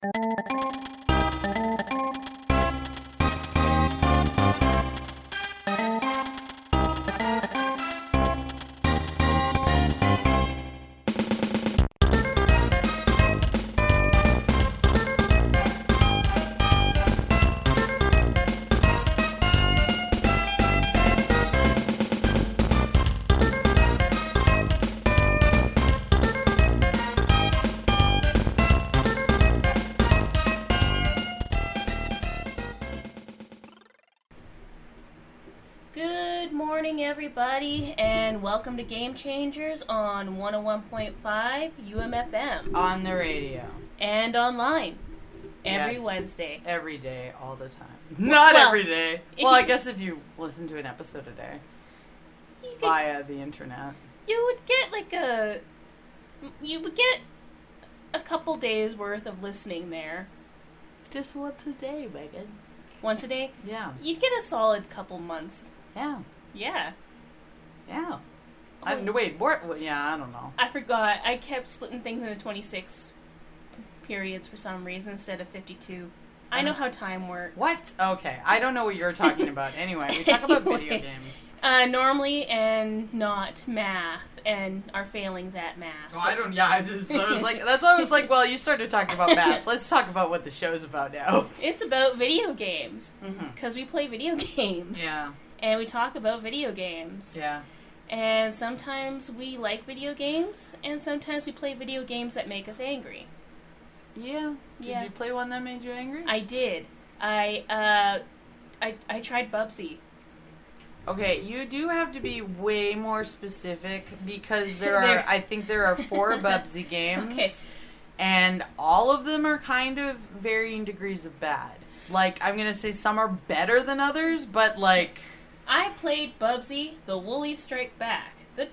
Everybody, and welcome to Game Changers on 101.5 UMFM. On the radio. And online. Every Yes. Wednesday. Every day, all the time. Not Well, every day. Well, I guess if you listen to an episode a day. Via the internet. You would get You would get a couple days worth of listening there. Just once a day, Megan. Once a day? Yeah. You'd get a solid couple months. Yeah. Yeah. Yeah. Oh. Wait, yeah, I don't know. I forgot. I kept splitting things into 26 periods for some reason instead of 52. I know how time works. What? Okay. I don't know what you're talking about. Anyway, we talk about video games. Normally, and not math, and our failings at math. Oh, I don't, yeah, that's why I was like, well, you started talking about math. Let's talk about what the show's about now. It's about video games. Mm-hmm. Because we play video games. Yeah. And we talk about video games. Yeah. And sometimes we like video games, and sometimes we play video games that make us angry. Yeah. Did you play one that made you angry? I did. I tried Bubsy. Okay, you do have to be way more specific because I think there are 4 Bubsy games. Okay. And all of them are kind of varying degrees of bad. Like, I'm going to say some are better than others, but like... I played Bubsy, The Woolly Strike Back, the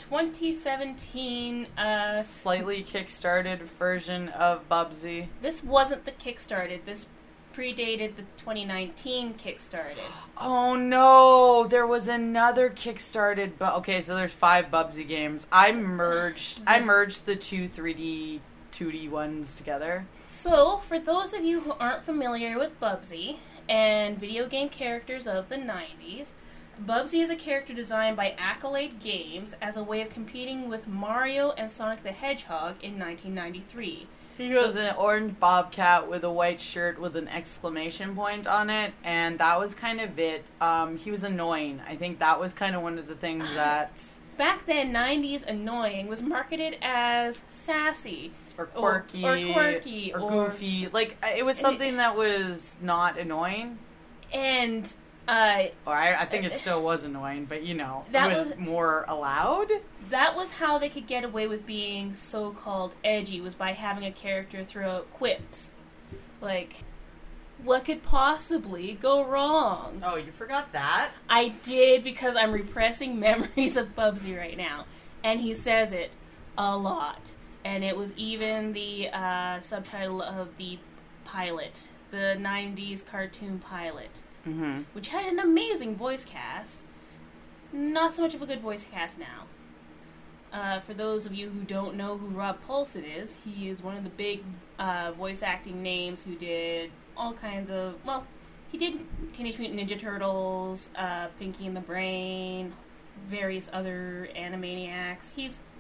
2017, slightly kickstarted version of Bubsy. This wasn't the Kickstarted. This predated the 2019 Kickstarted. Oh no, there was another Kickstarted, but okay, so there's 5 Bubsy games. I merged the 2 3D, 2D ones together. So, for those of you who aren't familiar with Bubsy and video game characters of the 90s, Bubsy is a character designed by Accolade Games as a way of competing with Mario and Sonic the Hedgehog in 1993. He was an orange bobcat with a white shirt with an exclamation point on it, and that was kind of it. He was annoying. I think that was kind of one of the things that... Back then, 90s annoying was marketed as sassy. Or quirky. Or goofy. Like, it was something that was not annoying. And... I think it still was annoying, but it was more allowed. That was how they could get away with being so-called edgy, was by having a character throw out quips. Like, what could possibly go wrong? Oh, you forgot that? I did, because I'm repressing memories of Bubsy right now. And he says it a lot. And it was even the subtitle of the pilot, the 90s cartoon pilot. Mm-hmm. Which had an amazing voice cast. Not so much of a good voice cast now. For those of you who don't know who Rob Paulsen is, he is one of the big voice acting names who did all kinds of... Well, he did Teenage Mutant Ninja Turtles, Pinky and the Brain, various other Animaniacs.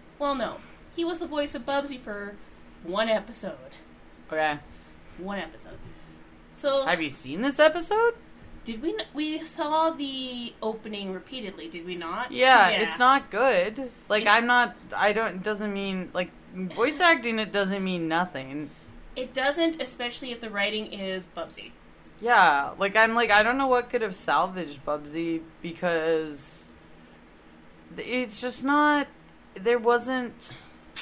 He was the voice of Bubsy for one episode. Okay. One episode. So... Have you seen this episode? Did we saw the opening repeatedly, did we not? Yeah, it's not good. Like, it doesn't mean, like, voice acting, it doesn't mean nothing. It doesn't, especially if the writing is Bubsy. Yeah, like, I don't know what could have salvaged Bubsy, because it's just not, there wasn't,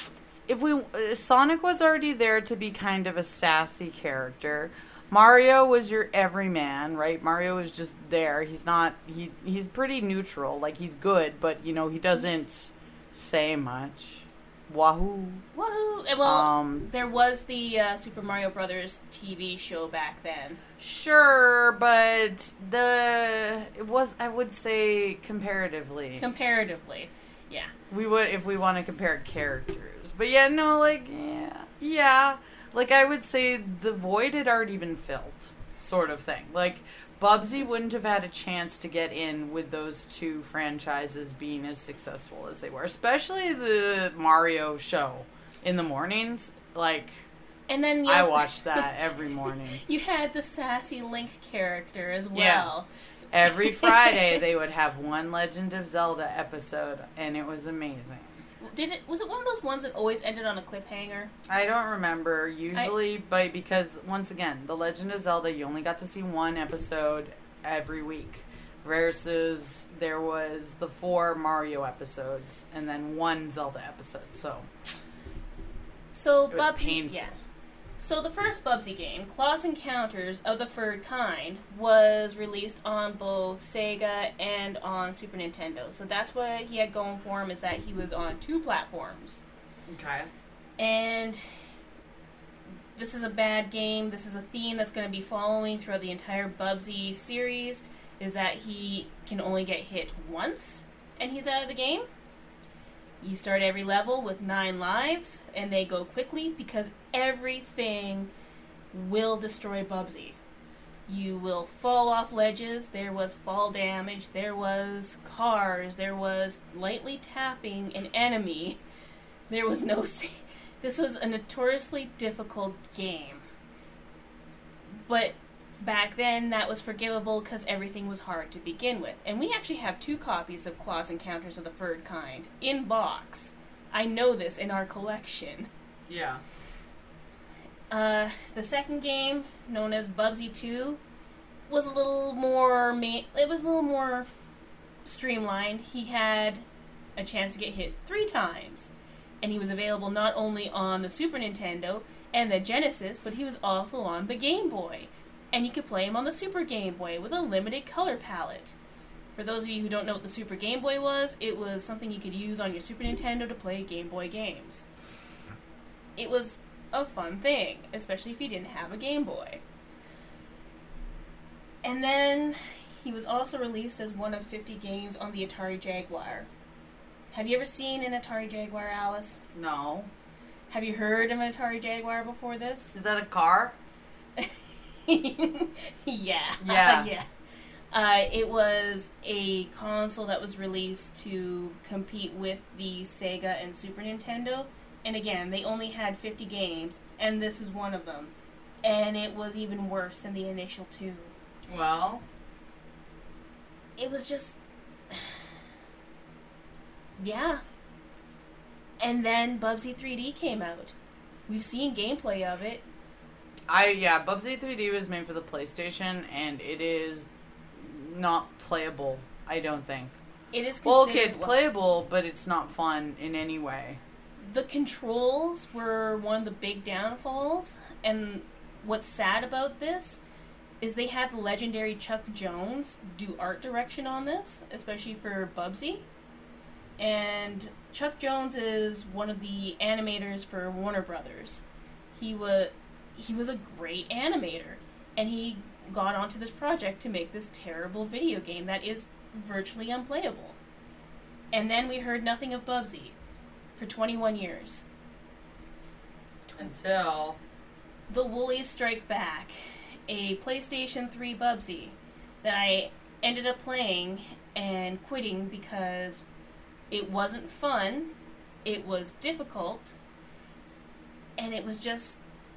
Sonic was already there to be kind of a sassy character. Mario was your everyman, right? Mario was just there. He's pretty neutral. Like, he's good, but, he doesn't say much. Wahoo. Wahoo. Well, there was the Super Mario Brothers TV show back then. Sure, but it was, I would say, comparatively. Comparatively, yeah. We would, if we want to compare characters. But yeah, no, like, yeah. like, I would say the void had already been filled, sort of thing. Like, Bubsy wouldn't have had a chance to get in with those two franchises being as successful as they were, especially the Mario show in the mornings. Like, and then I watched that every morning. You had the sassy Link character as well. Yeah. Every Friday they would have one Legend of Zelda episode, and it was amazing. Was it one of those ones that always ended on a cliffhanger? I don't remember, usually, but because, once again, The Legend of Zelda, you only got to see one episode every week, versus there was the 4 Mario episodes, and then 1 Zelda episode, so it was painful. Yeah. So the first Bubsy game, Claw's Encounters of the Third Kind, was released on both Sega and on Super Nintendo. So that's what he had going for him, is that he was on 2 platforms. Okay. And this is a bad game. This is a theme that's going to be following throughout the entire Bubsy series, is that he can only get hit once and he's out of the game. You start every level with 9 lives, and they go quickly because everything will destroy Bubsy. You will fall off ledges, there was fall damage, there was cars, there was lightly tapping an enemy. There was no... This was a notoriously difficult game. But back then, that was forgivable because everything was hard to begin with. And we actually have 2 copies of Claw's Encounters of the Third Kind in box. I know this in our collection. Yeah. The second game, known as Bubsy 2, was a little more... It was a little more streamlined. He had a chance to get hit 3 times. And he was available not only on the Super Nintendo and the Genesis, but he was also on the Game Boy. And you could play him on the Super Game Boy with a limited color palette. For those of you who don't know what the Super Game Boy was, it was something you could use on your Super Nintendo to play Game Boy games. It was a fun thing, especially if you didn't have a Game Boy. And then he was also released as one of 50 games on the Atari Jaguar. Have you ever seen an Atari Jaguar, Alice? No. Have you heard of an Atari Jaguar before this? Is that a car? Yeah. Yeah. It was a console that was released to compete with the Sega and Super Nintendo. And again, they only had 50 games, and this is one of them. And it was even worse than the initial 2. Well, it was just... yeah. And then Bubsy 3D came out. We've seen gameplay of it. Bubsy 3D was made for the PlayStation, and it is not playable, I don't think. It is well, okay, it's playable, but it's not fun in any way. The controls were one of the big downfalls, and what's sad about this is they had the legendary Chuck Jones do art direction on this, especially for Bubsy. And Chuck Jones is one of the animators for Warner Brothers. He was a great animator, and he got onto this project to make this terrible video game that is virtually unplayable. And then we heard nothing of Bubsy for 21 years. Until The Woolies Strike Back, a PlayStation 3 Bubsy that I ended up playing and quitting because it wasn't fun, it was difficult, and it was just...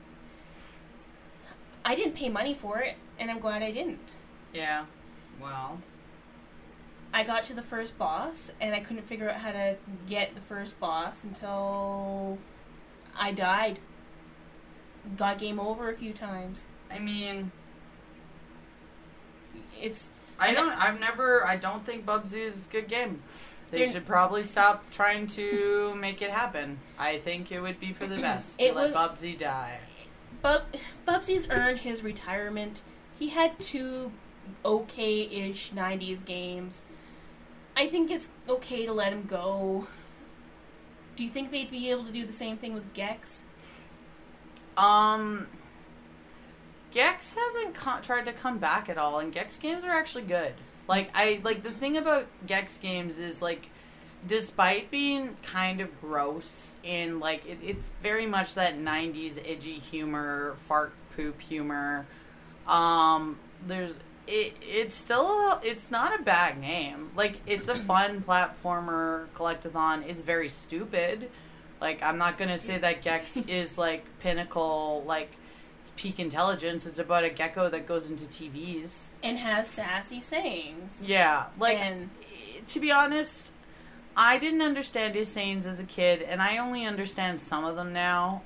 I didn't pay money for it, and I'm glad I didn't. Yeah, well... I got to the first boss, and I couldn't figure out how to get the first boss until I died. Got game over a few times. I mean... It's... I don't think Bubsy is a good game. They should probably stop trying to make it happen. I think it would be for the best to let Bubsy die. Bubsy's earned his retirement. He had 2 okay-ish 90s games. I think it's okay to let him go. Do you think they'd be able to do the same thing with Gex? Gex hasn't tried to come back at all, and Gex games are actually good. The thing about Gex games is, despite being kind of gross and like it's very much that 90s edgy humor, fart poop humor, it's not a bad game. Like, it's a fun platformer collectathon. It's very stupid. Like, I'm not gonna say that Gex is like pinnacle, like it's peak intelligence. It's about a gecko that goes into TVs and has sassy sayings. Yeah, like, to be honest, I didn't understand his sayings as a kid, and I only understand some of them now.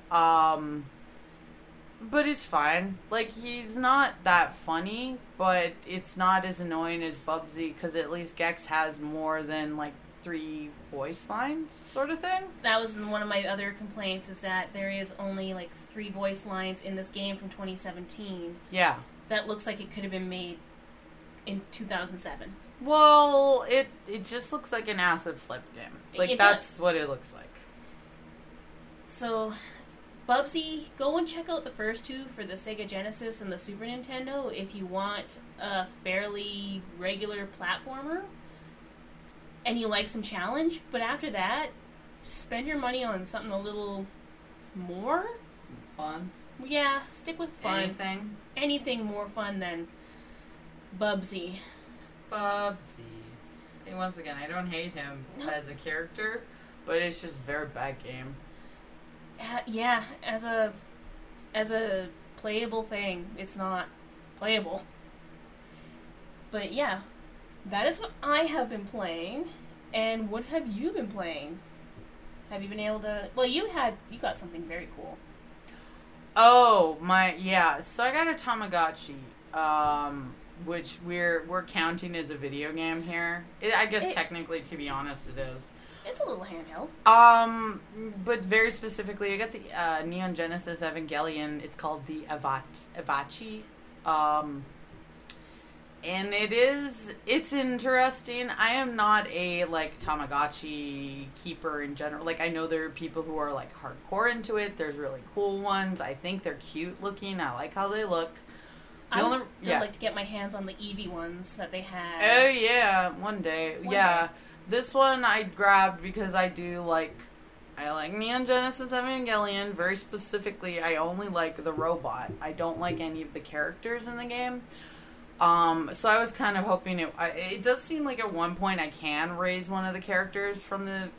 But it's fine. Like, he's not that funny, but it's not as annoying as Bubsy, because at least Gex has more than, like, 3 voice lines, sort of thing. That was one of my other complaints, is that there is only, like, 3 voice lines in this game from 2017. Yeah. That looks like it could have been made in 2007. Well, it just looks like an acid flip game. Like, that's what it looks like. So, Bubsy, go and check out the first 2 for the Sega Genesis and the Super Nintendo if you want a fairly regular platformer and you like some challenge. But after that, spend your money on something a little more fun. Yeah, stick with fun. Anything? Anything more fun than Bubsy. Bubsy. And once again, I don't hate him as a character, but it's just a very bad game. Yeah, as a playable thing, it's not playable. But yeah, that is what I have been playing. And what have you been playing? Have you been able to? Well, you got something very cool. Oh yeah. So I got a Tamagotchi. Which we're counting as a video game here. I guess technically, to be honest, it is. It's a little handheld. But very specifically, I got the Neon Genesis Evangelion. It's called the Avachi. And it's interesting. I am not a, like, Tamagotchi keeper in general. Like, I know there are people who are, like, hardcore into it. There's really cool ones. I think they're cute looking. I like how they look. I would like to get my hands on the Eevee ones that they had. Oh, yeah. One day. This one I grabbed because I like Neon Genesis Evangelion. Very specifically, I only like the robot. I don't like any of the characters in the game. So I was kind of hoping it does seem like at one point I can raise one of the characters from the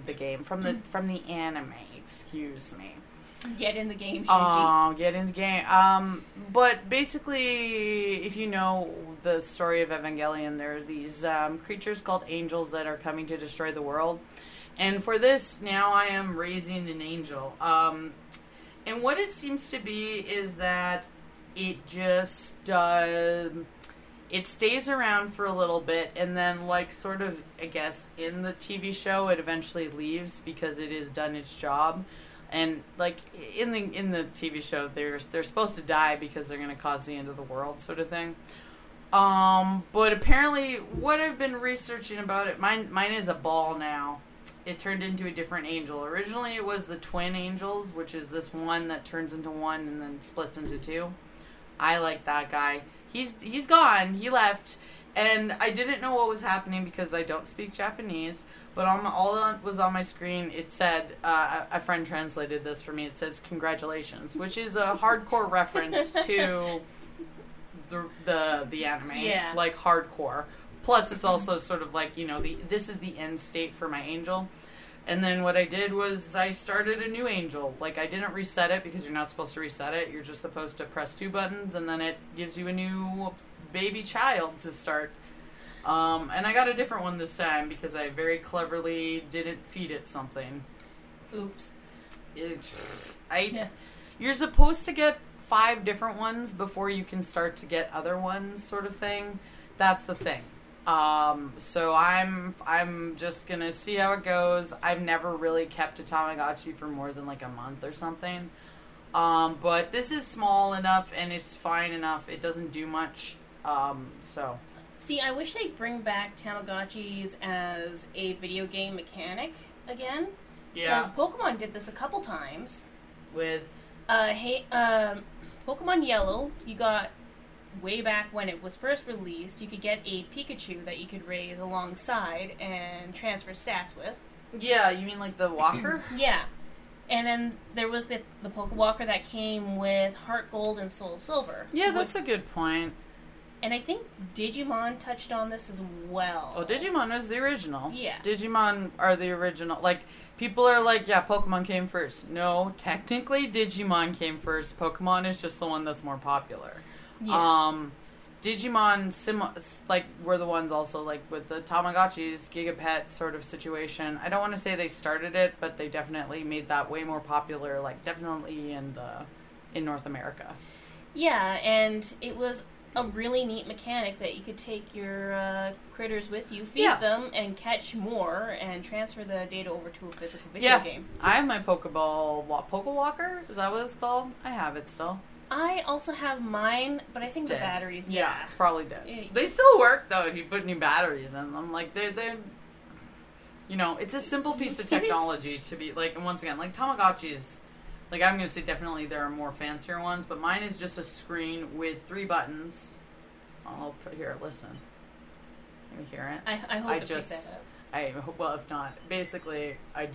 anime, excuse me. Get in the game, Shinji. Get in the game. But basically, if you know the story of Evangelion, there are these creatures called angels that are coming to destroy the world. And for this, now I am raising an angel. And what it seems to be is that it just it stays around for a little bit, and then, like, sort of, I guess, in the TV show, it eventually leaves because it has done its job. And, like, in the TV show, they're supposed to die because they're going to cause the end of the world, sort of thing. But apparently, what I've been researching about it, mine is a ball now. It turned into a different angel. Originally, it was the twin angels, which is this one that turns into one and then splits into 2. I like that guy. He's gone. He left. And I didn't know what was happening because I don't speak Japanese. But all that was on my screen, it said, a friend translated this for me. It says, "Congratulations," which is a hardcore reference to the anime. Yeah. Like, hardcore. Plus, it's also sort of like, this is the end state for my angel. And then what I did was I started a new angel. Like, I didn't reset it because you're not supposed to reset it. You're just supposed to press 2 buttons, and then it gives you a new baby child to start. And I got a different one this time because I very cleverly didn't feed it something. Oops. You're supposed to get 5 different ones before you can start to get other ones, sort of thing. That's the thing. So I'm just gonna see how it goes. I've never really kept a Tamagotchi for more than like a month or something. But this is small enough and it's fine enough. It doesn't do much. So. See, I wish they'd bring back Tamagotchis as a video game mechanic again. Yeah. Because Pokemon did this a couple times. With? Pokemon Yellow, you got way back when it was first released, you could get a Pikachu that you could raise alongside and transfer stats with. Yeah, you mean like the walker? Yeah. And then there was the Pokewalker that came with Heart Gold and Soul Silver. Yeah, that's a good point. And I think Digimon touched on this as well. Oh, Digimon was the original. Yeah. Digimon are the original. Like, people are like, yeah, Pokemon came first. No, technically Digimon came first. Pokemon is just the one that's more popular. Yeah. Digimon, like, were the ones also, like, with the Tamagotchis, Gigapet sort of situation. I don't want to say they started it, but they definitely made that way more popular, like, definitely in North America. Yeah, and it was a really neat mechanic that you could take your critters with you, feed them, and catch more, and transfer the data over to a physical video game. I have my Pokeball, Pokewalker? Is that what it's called? I have it still. I also have mine, but I think the batteries, yeah, it's probably dead. They still work, though, if you put new batteries in them. Like, they're you know, it's a simple piece of technology to be, like, and once again, like, Tamagotchis, like, I'm going to say definitely there are more fancier ones, but mine is just a screen with 3 buttons. I'll put here, listen. Can you hear it? I hope it picks that up. Well, if not, basically,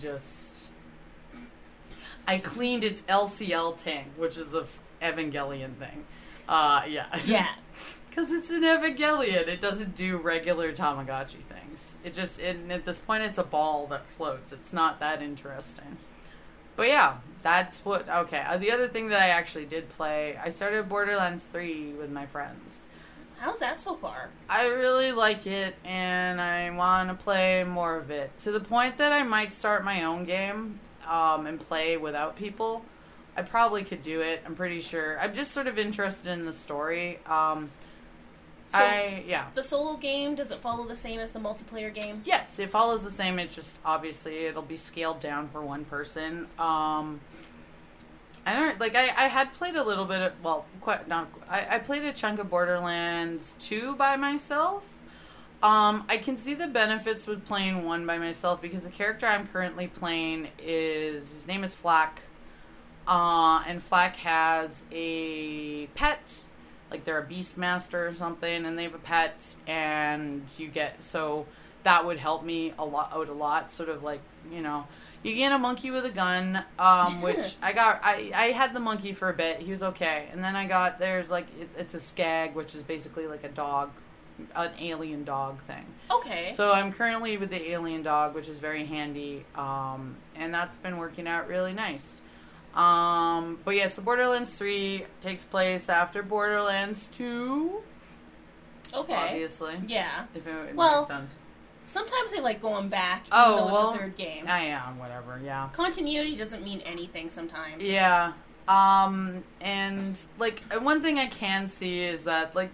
I cleaned its LCL tank, which is a Evangelion thing. Yeah. Yeah. Because it's an Evangelion. It doesn't do regular Tamagotchi things. And at this point, it's a ball that floats. It's not that interesting. But yeah, that's what... Okay, the other thing that I actually did play, I started Borderlands 3 with my friends. How's that so far? I really like it, and I want to play more of it. To the point that I might start my own game and play without people. I probably could do it. I'm pretty sure. I'm just sort of interested in the story. The solo game, does it follow the same as the multiplayer game? Yes, it follows the same. It's just, obviously, it'll be scaled down for one person. I had played a little bit of, I played a chunk of Borderlands 2 by myself. I can see the benefits with playing 1 by myself because the character I'm currently playing his name is Flack. And Flack has a pet, like they're a Beastmaster or something, and they have a pet, and so that would help me out a lot, sort of like, you know, you get a monkey with a gun, which I had the monkey for a bit, he was okay, and then it's a Skag, which is basically like a dog, an alien dog thing. Okay. So I'm currently with the alien dog, which is very handy, and that's been working out really nice. But yeah, so Borderlands 3 takes place after Borderlands 2. Okay. Obviously. Yeah. If it makes sense. Sometimes they like going back, even though it's a third game. Yeah, whatever, yeah. Continuity doesn't mean anything sometimes. Yeah. And, like, one thing I can see is that, like,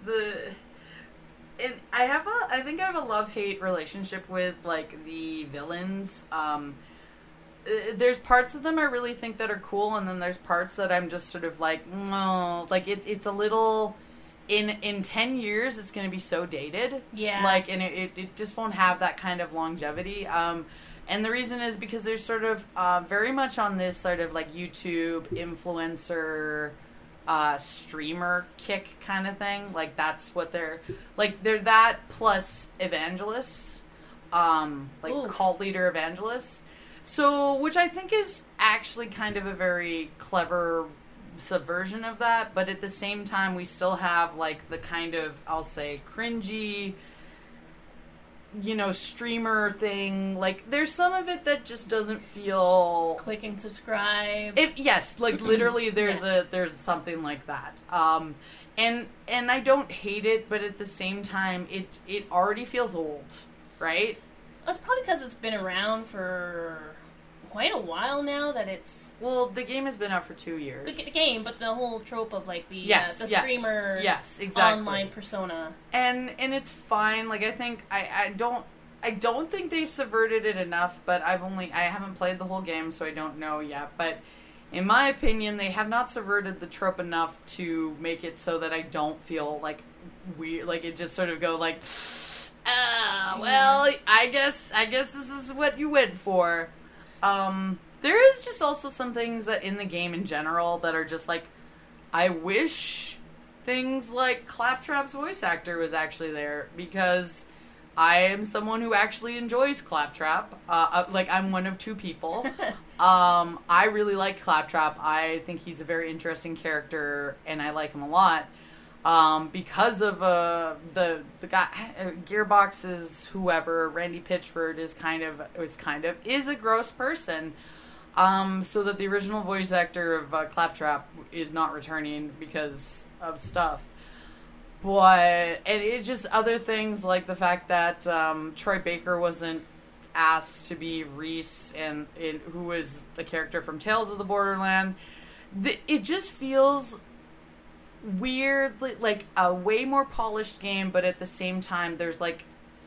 I think I have a love-hate relationship with, like, the villains. There's parts of them I really think that are cool, and then there's parts that I'm just sort of like, no, like it's a little, in 10 years it's going to be so dated. Yeah. Like, and it just won't have that kind of longevity. And the reason is because there's sort of very much on this sort of like YouTube influencer streamer kick kind of thing. Like that's what they're that plus evangelists, like Oof. Cult leader evangelists. So, which I think is actually kind of a very clever subversion of that, but at the same time, we still have, like, the kind of, I'll say, cringy, you know, streamer thing. Like, there's some of it that just doesn't feel... Click and subscribe. Yes, like, literally, there's something like that. And I don't hate it, but at the same time, it already feels old, right? That's probably because it's been around for quite a while now that it's... Well, the game has been out for 2 years. The game, but the whole trope of, like, the streamer exactly. online persona. And it's fine. Like, I think... I don't think they've subverted it enough, but I haven't played the whole game, so I don't know yet. But in my opinion, they have not subverted the trope enough to make it so that I don't feel, like, weird. Like, it just sort of go, like... well, I guess this is what you went for. There is just also some things that in the game in general that are just like, I wish things like Claptrap's voice actor was actually there, because I am someone who actually enjoys Claptrap. Like, I'm one of two people. I really like Claptrap. I think he's a very interesting character, and I like him a lot. Because of the guy, Gearbox's whoever, Randy Pitchford is a gross person. So that the original voice actor of Claptrap is not returning because of stuff. But it's just other things, like the fact that Troy Baker wasn't asked to be Reese, and who was the character from Tales of the Borderland. It just feels weird, like a way more polished game, but at the same time, there's like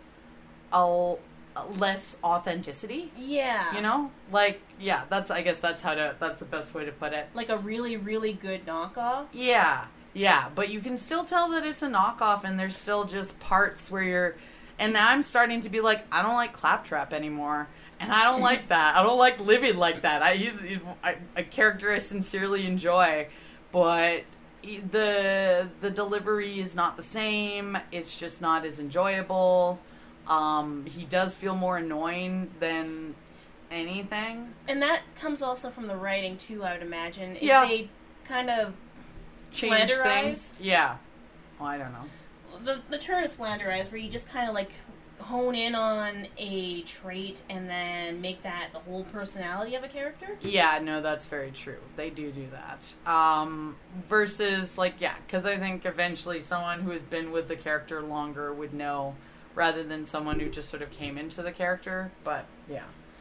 a less authenticity. Yeah. You know? Like, yeah, I guess that's the best way to put it. Like a really, really good knockoff. Yeah. Yeah, but you can still tell that it's a knockoff, and there's still just parts where you're... And now I'm starting to be like, I don't like Claptrap anymore. And I don't like that. I don't like living like that. He's a character I sincerely enjoy, but the delivery is not the same. It's just not as enjoyable. He does feel more annoying than anything. And that comes also from the writing, too, I would imagine. Yeah. They kind of... change things. Yeah. Well, I don't know. The term is flanderize, where you just kind of like hone in on a trait and then make that the whole personality of a character. Yeah, no, that's very true. They do that. Versus, like, yeah, because I think eventually someone who has been with the character longer would know, rather than someone who just sort of came into the character. But yeah.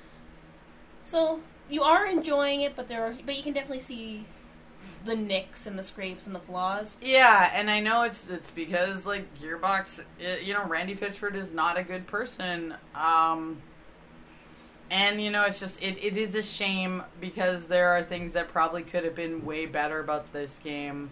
So you are enjoying it, but you can definitely see the nicks and the scrapes and the flaws. Yeah, and I know it's because, like, Gearbox, Randy Pitchford is not a good person. And, it's just, it is a shame, because there are things that probably could have been way better about this game.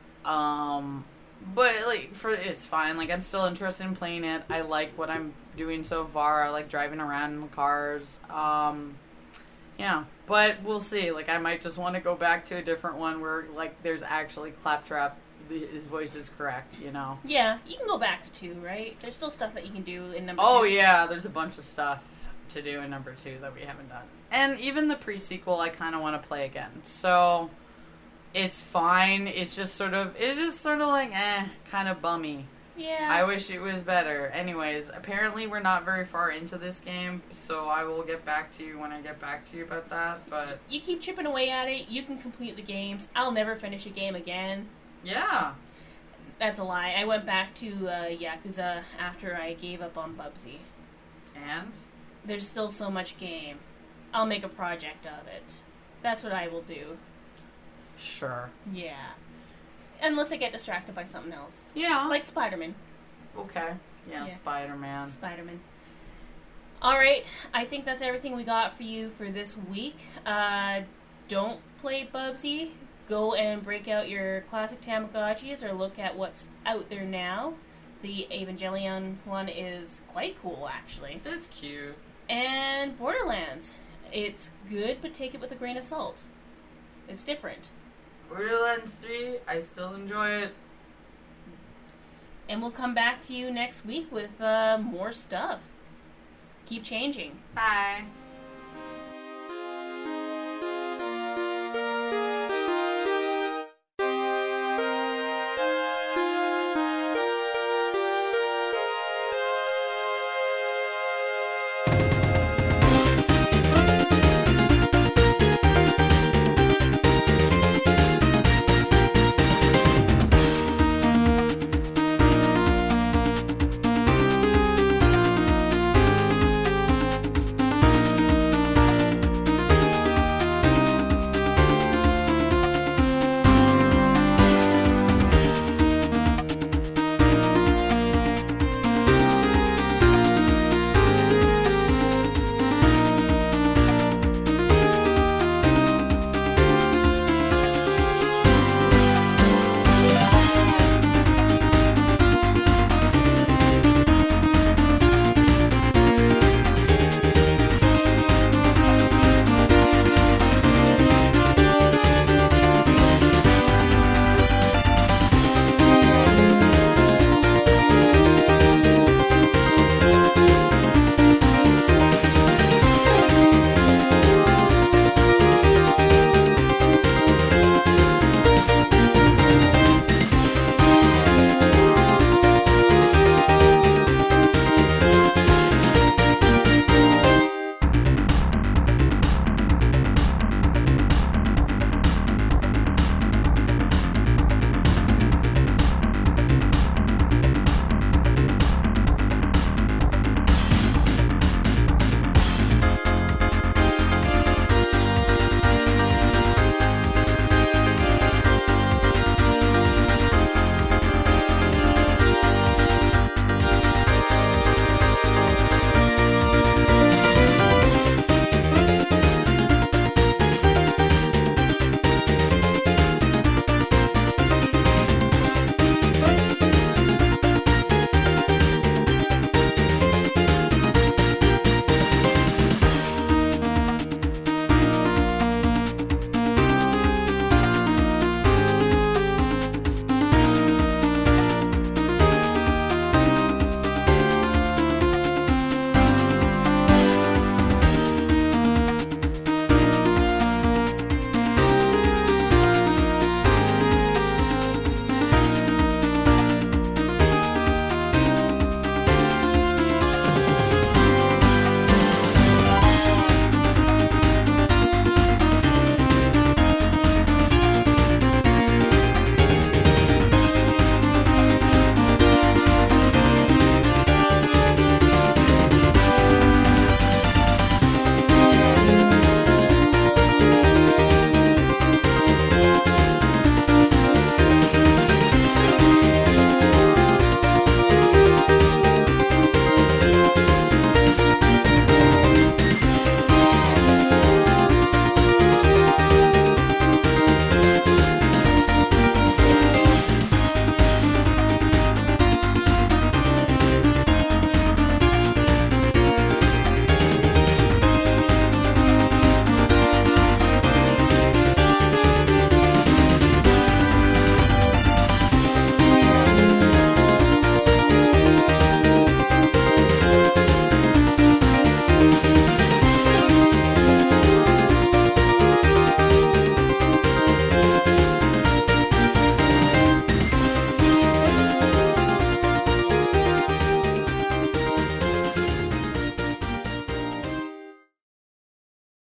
But, like, it's fine. Like, I'm still interested in playing it. I like what I'm doing so far. I like driving around in the cars. Yeah, but we'll see. Like, I might just want to go back to a different one where, like, there's actually Claptrap. His voice is correct, Yeah, you can go back to 2, right? There's still stuff that you can do in number 2. Oh, yeah, there's a bunch of stuff to do in number 2 that we haven't done. And even the pre-sequel, I kind of want to play again. So, it's fine. It's just sort of like, kind of bummy. Yeah. I wish it was better. Anyways, apparently we're not very far into this game, so I will get back to you when I get back to you about that, but... You keep chipping away at it, you can complete the games. I'll never finish a game again. Yeah. That's a lie. I went back to Yakuza after I gave up on Bubsy. And? There's still so much game. I'll make a project of it. That's what I will do. Sure. Yeah. Unless I get distracted by something else. Yeah. Like Spider-Man. Okay. Yeah, Spider-Man. Spider-Man. Alright, I think that's everything we got for you for this week. Don't play Bubsy. Go and break out your classic Tamagotchis or look at what's out there now. The Evangelion one is quite cool, actually. It's cute. And Borderlands. It's good, but take it with a grain of salt. It's different. Borderlands 3, I still enjoy it. And we'll come back to you next week with more stuff. Keep changing. Bye.